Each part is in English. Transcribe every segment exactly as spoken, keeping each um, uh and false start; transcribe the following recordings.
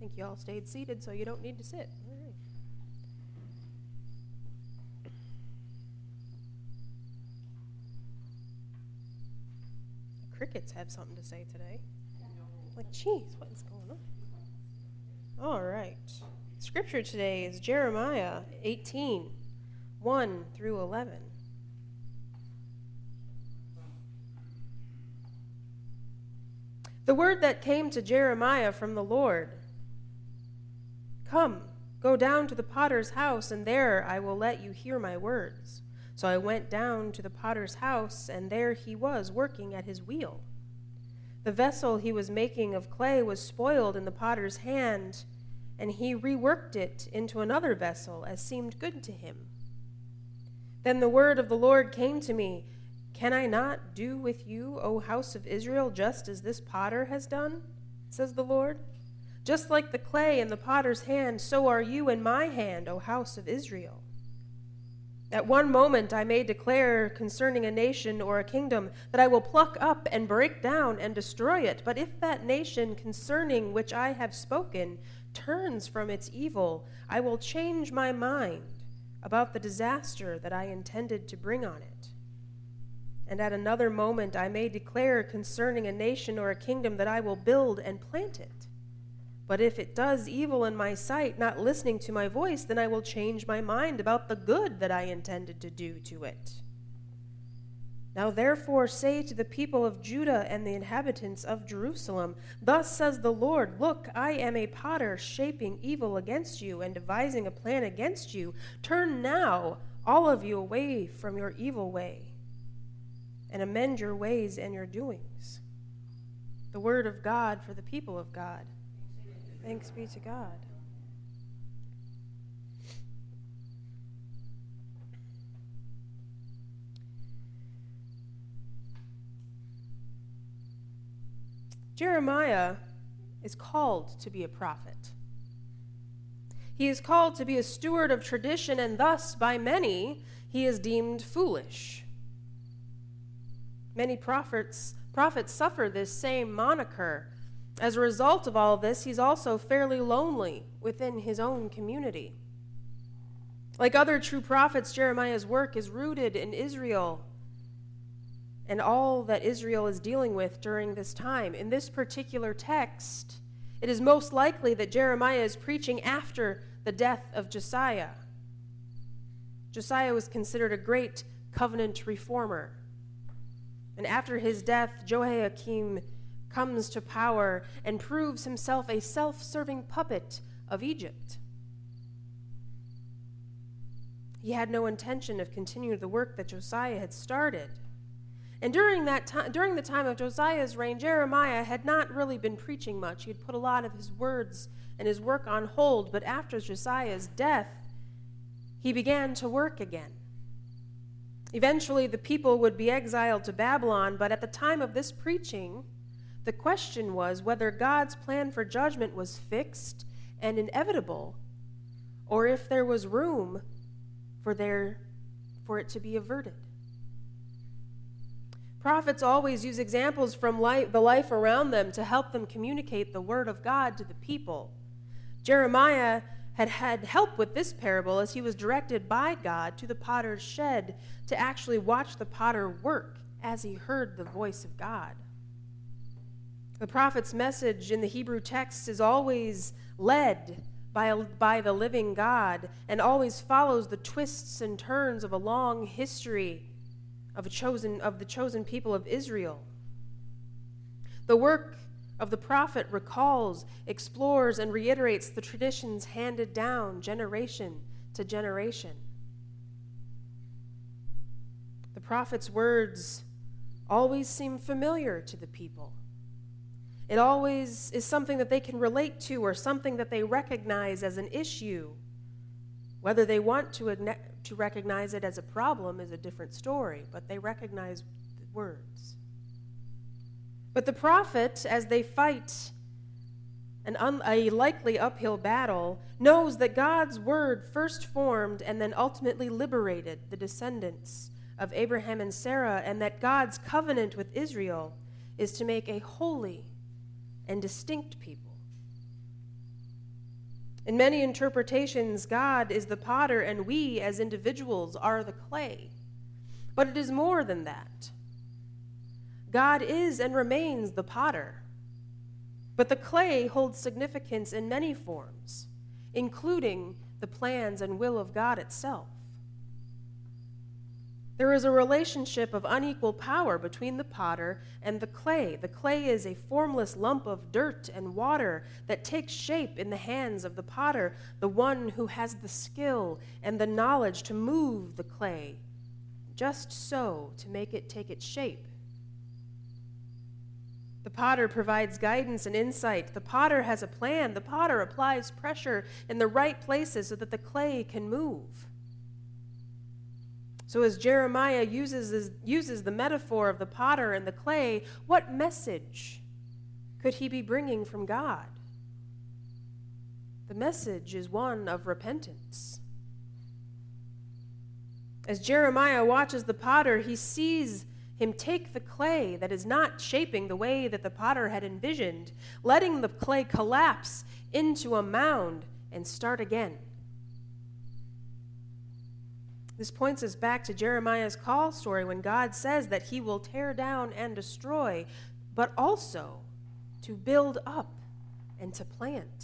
think you all stayed seated, so you don't need to sit. All right. The crickets have something to say today. Like, geez, what is going on? All right. Scripture today is Jeremiah eighteen, one through eleven. The word that came to Jeremiah from the Lord: Come, go down to the potter's house, and there I will let you hear my words. So I went down to the potter's house, and there he was working at his wheel. The vessel he was making of clay was spoiled in the potter's hand, and he reworked it into another vessel as seemed good to him. Then the word of the Lord came to me: Can I not do with you, O house of Israel, just as this potter has done? Says the Lord. Just like the clay in the potter's hand, so are you in my hand, O house of Israel. At one moment I may declare concerning a nation or a kingdom that I will pluck up and break down and destroy it. But if that nation concerning which I have spoken turns from its evil, I will change my mind about the disaster that I intended to bring on it. And at another moment I may declare concerning a nation or a kingdom that I will build and plant it. But if it does evil in my sight, not listening to my voice, then I will change my mind about the good that I intended to do to it. Now therefore say to the people of Judah and the inhabitants of Jerusalem, Thus says the Lord, Look, I am a potter shaping evil against you and devising a plan against you. Turn now, all of you, away from your evil way, and amend your ways and your doings. The word of God for the people of God. Thanks be to God. Jeremiah is called to be a prophet. He is called to be a steward of tradition, and thus, by many, he is deemed foolish. Many prophets, prophets suffer this same moniker. As a result of all this, he's also fairly lonely within his own community. Like other true prophets, Jeremiah's work is rooted in Israel and all that Israel is dealing with during this time. In this particular text, it is most likely that Jeremiah is preaching after the death of Josiah. Josiah was considered a great covenant reformer. And after his death, Jehoiakim comes to power and proves himself a self-serving puppet of Egypt. He had no intention of continuing the work that Josiah had started. And during that time, during the time of Josiah's reign, Jeremiah had not really been preaching much. He had put a lot of his words and his work on hold, but after Josiah's death, he began to work again. Eventually, the people would be exiled to Babylon, but at the time of this preaching, the question was whether God's plan for judgment was fixed and inevitable, or if there was room for there for it to be averted. Prophets always use examples from life, the life around them to help them communicate the word of God to the people. Jeremiah had had help with this parable as he was directed by God to the potter's shed to actually watch the potter work as he heard the voice of God. The prophet's message in the Hebrew text is always led by, by the living God and always follows the twists and turns of a long history of, a chosen, of the chosen people of Israel. The work of the prophet recalls, explores, and reiterates the traditions handed down generation to generation. The prophet's words always seem familiar to the people. It always is something that they can relate to or something that they recognize as an issue. Whether they want to, to recognize it as a problem is a different story, but they recognize the words. But the prophet, as they fight an un, a likely uphill battle, knows that God's word first formed and then ultimately liberated the descendants of Abraham and Sarah, and that God's covenant with Israel is to make a holy and distinct people. In many interpretations, God is the potter and we as individuals are the clay. But it is more than that. God is and remains the potter. But the clay holds significance in many forms, including the plans and will of God itself. There is a relationship of unequal power between the potter and the clay. The clay is a formless lump of dirt and water that takes shape in the hands of the potter, the one who has the skill and the knowledge to move the clay, just so to make it take its shape. The potter provides guidance and insight. The potter has a plan. The potter applies pressure in the right places so that the clay can move. So as Jeremiah uses, uses the metaphor of the potter and the clay, what message could he be bringing from God? The message is one of repentance. As Jeremiah watches the potter, he sees him take the clay that is not shaping the way that the potter had envisioned, letting the clay collapse into a mound and start again. This points us back to Jeremiah's call story when God says that he will tear down and destroy, but also to build up and to plant.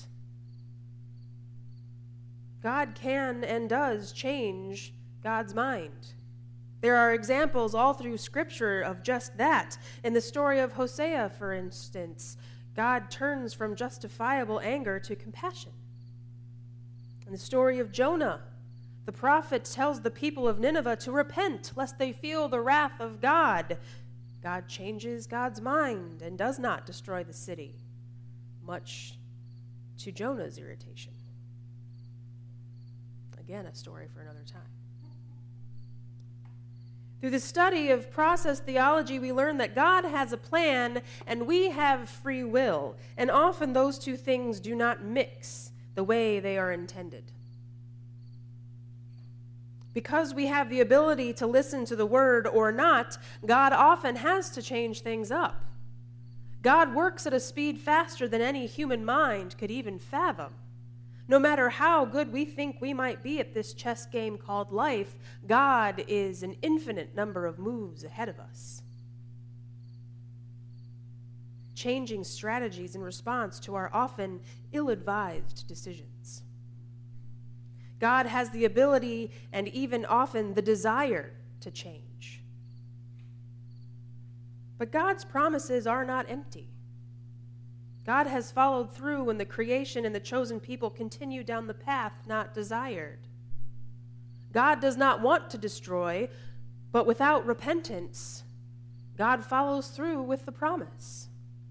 God can and does change God's mind. There are examples all through Scripture of just that. In the story of Hosea, for instance, God turns from justifiable anger to compassion. In the story of Jonah, the prophet tells the people of Nineveh to repent lest they feel the wrath of God. God changes God's mind and does not destroy the city, much to Jonah's irritation. Again, a story for another time. Through the study of process theology, we learn that God has a plan and we have free will, and often those two things do not mix the way they are intended. Because we have the ability to listen to the word or not, God often has to change things up. God works at a speed faster than any human mind could even fathom. No matter how good we think we might be at this chess game called life, God is an infinite number of moves ahead of us, changing strategies in response to our often ill-advised decisions. God has the ability and even often the desire to change. But God's promises are not empty. God has followed through when the creation and the chosen people continue down the path not desired. God does not want to destroy, but without repentance, God follows through with the promise.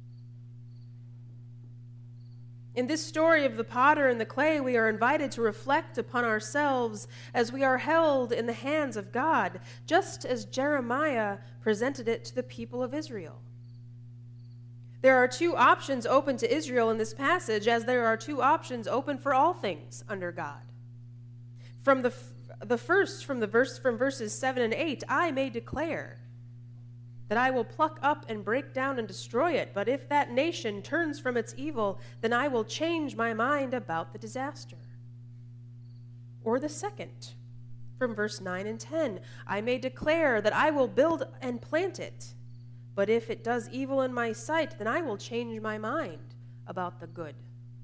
In this story of the potter and the clay, we are invited to reflect upon ourselves as we are held in the hands of God, just as Jeremiah presented it to the people of Israel. There are two options open to Israel in this passage, as there are two options open for all things under God. From the, the first, from the verse from verses seven and eight, I may declare that I will pluck up and break down and destroy it, but if that nation turns from its evil, then I will change my mind about the disaster. Or the second, from verse nine and ten, I may declare that I will build and plant it, but if it does evil in my sight, then I will change my mind about the good.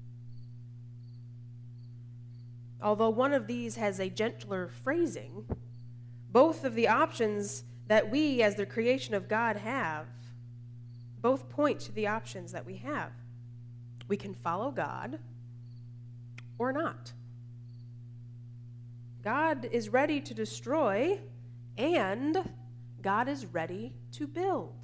Although one of these has a gentler phrasing, both of the options that we as the creation of God have, both point to the options that we have. We can follow God or not. God is ready to destroy, and God is ready to build.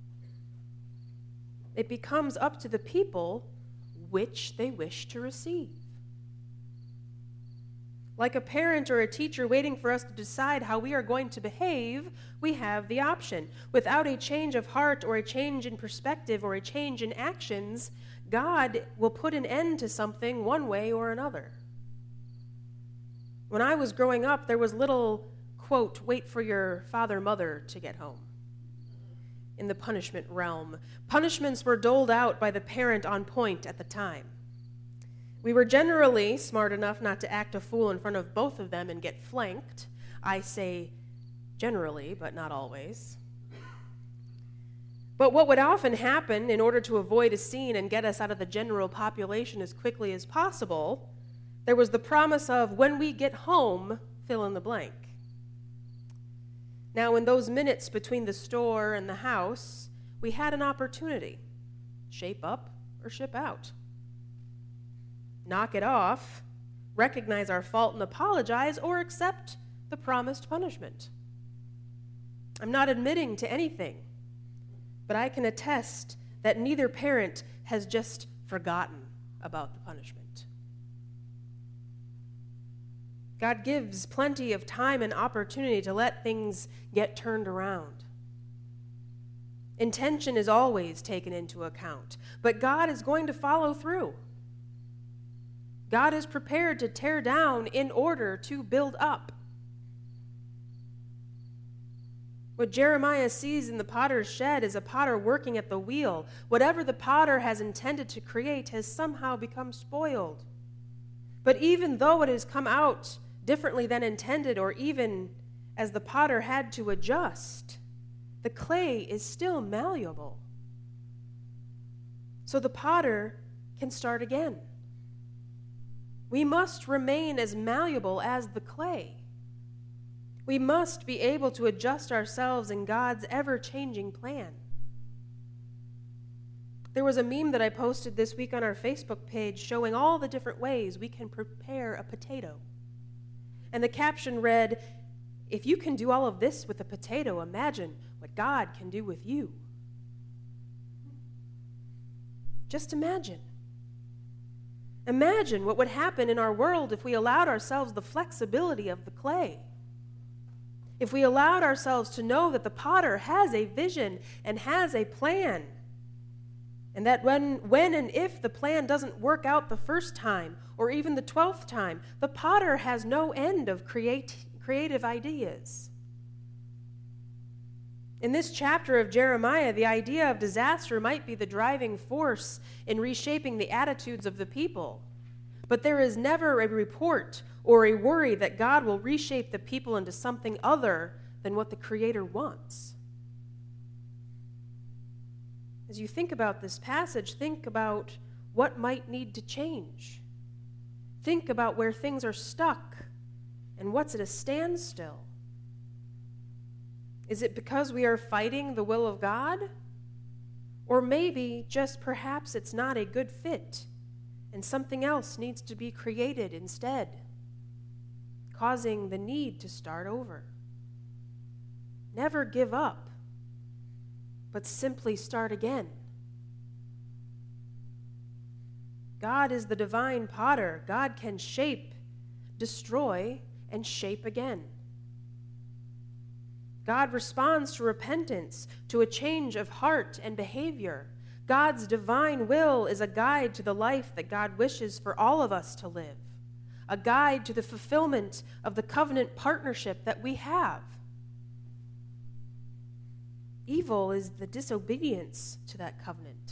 It becomes up to the people which they wish to receive. Like a parent or a teacher waiting for us to decide how we are going to behave, we have the option. Without a change of heart or a change in perspective or a change in actions, God will put an end to something one way or another. When I was growing up, there was little, quote, wait for your father, mother to get home in the punishment realm. Punishments were doled out by the parent on point at the time. We were generally smart enough not to act a fool in front of both of them and get flanked. I say generally, but not always. But what would often happen in order to avoid a scene and get us out of the general population as quickly as possible, there was the promise of, when we get home, fill in the blank. Now, in those minutes between the store and the house, we had an opportunity. Shape up or ship out. Knock it off, recognize our fault and apologize, or accept the promised punishment. I'm not admitting to anything, but I can attest that neither parent has just forgotten about the punishment. God gives plenty of time and opportunity to let things get turned around. Intention is always taken into account, but God is going to follow through. God is prepared to tear down in order to build up. What Jeremiah sees in the potter's shed is a potter working at the wheel. Whatever the potter has intended to create has somehow become spoiled. But even though it has come out differently than intended, or even as the potter had to adjust, the clay is still malleable. So the potter can start again. We must remain as malleable as the clay. We must be able to adjust ourselves in God's ever-changing plan. There was a meme that I posted this week on our Facebook page showing all the different ways we can prepare a potato. And the caption read, "If you can do all of this with a potato, imagine what God can do with you." Just imagine. Imagine what would happen in our world if we allowed ourselves the flexibility of the clay. If we allowed ourselves to know that the potter has a vision and has a plan, and that when, when and if the plan doesn't work out the first time or even the twelfth time, the potter has no end of create, creative ideas. In this chapter of Jeremiah, the idea of disaster might be the driving force in reshaping the attitudes of the people. But there is never a report or a worry that God will reshape the people into something other than what the Creator wants. As you think about this passage, think about what might need to change. Think about where things are stuck and what's at a standstill. Is it because we are fighting the will of God? Or maybe just perhaps it's not a good fit and something else needs to be created instead, causing the need to start over. Never give up, but simply start again. God is the divine potter. God can shape, destroy, and shape again. God responds to repentance, to a change of heart and behavior. God's divine will is a guide to the life that God wishes for all of us to live, a guide to the fulfillment of the covenant partnership that we have. Evil is the disobedience to that covenant.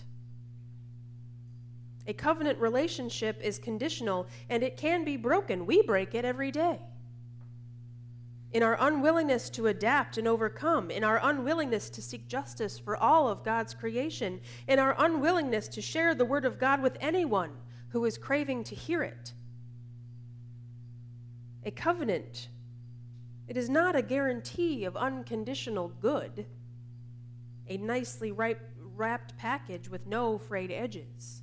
A covenant relationship is conditional, and it can be broken. We break it every day. In our unwillingness to adapt and overcome, in our unwillingness to seek justice for all of God's creation, in our unwillingness to share the word of God with anyone who is craving to hear it. A covenant, it is not a guarantee of unconditional good, a nicely wrapped package with no frayed edges.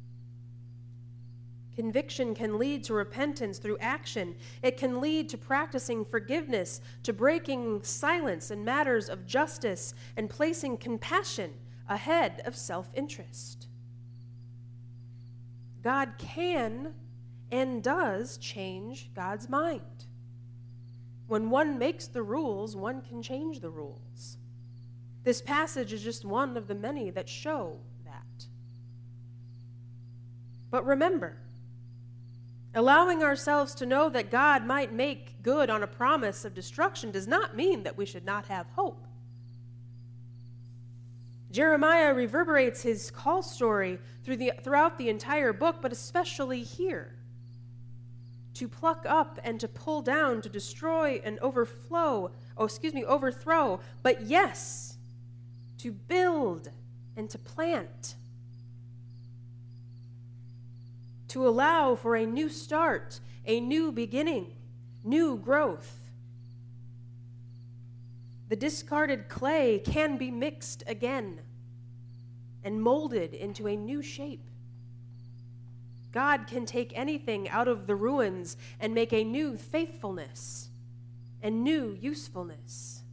Conviction can lead to repentance through action. It can lead to practicing forgiveness, to breaking silence in matters of justice, and placing compassion ahead of self-interest. God can and does change God's mind. When one makes the rules, one can change the rules. This passage is just one of the many that show that. But remember, allowing ourselves to know that God might make good on a promise of destruction does not mean that we should not have hope. Jeremiah reverberates his call story through the, throughout the entire book, but especially here. To pluck up and to pull down, to destroy and overflow, oh, excuse me, overthrow, but yes, to build and to plant. To allow for a new start, a new beginning, new growth. The discarded clay can be mixed again and molded into a new shape. God can take anything out of the ruins and make a new faithfulness and new usefulness.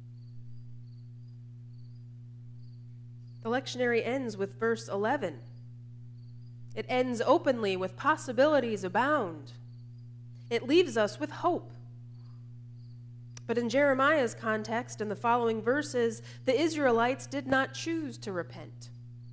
The lectionary ends with verse eleven. It ends openly with possibilities abound. It leaves us with hope. But in Jeremiah's context, in the following verses, the Israelites did not choose to repent.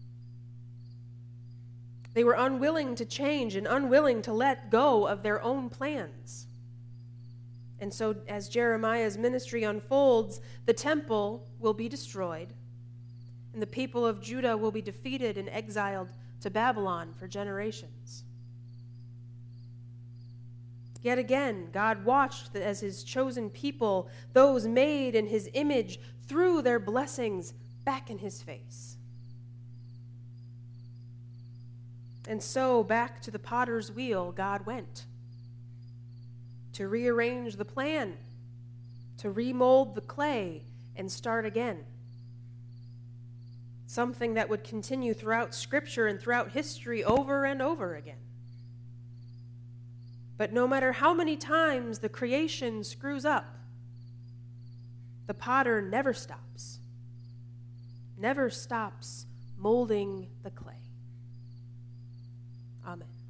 They were unwilling to change and unwilling to let go of their own plans. And so, as Jeremiah's ministry unfolds, the temple will be destroyed, and the people of Judah will be defeated and exiled to Babylon for generations. Yet again, God watched as his chosen people, those made in his image, threw their blessings back in his face. And so back to the potter's wheel God went, to rearrange the plan, to remold the clay and start again. Something that would continue throughout Scripture and throughout history over and over again. But no matter how many times the creation screws up, the potter never stops, never stops molding the clay. Amen.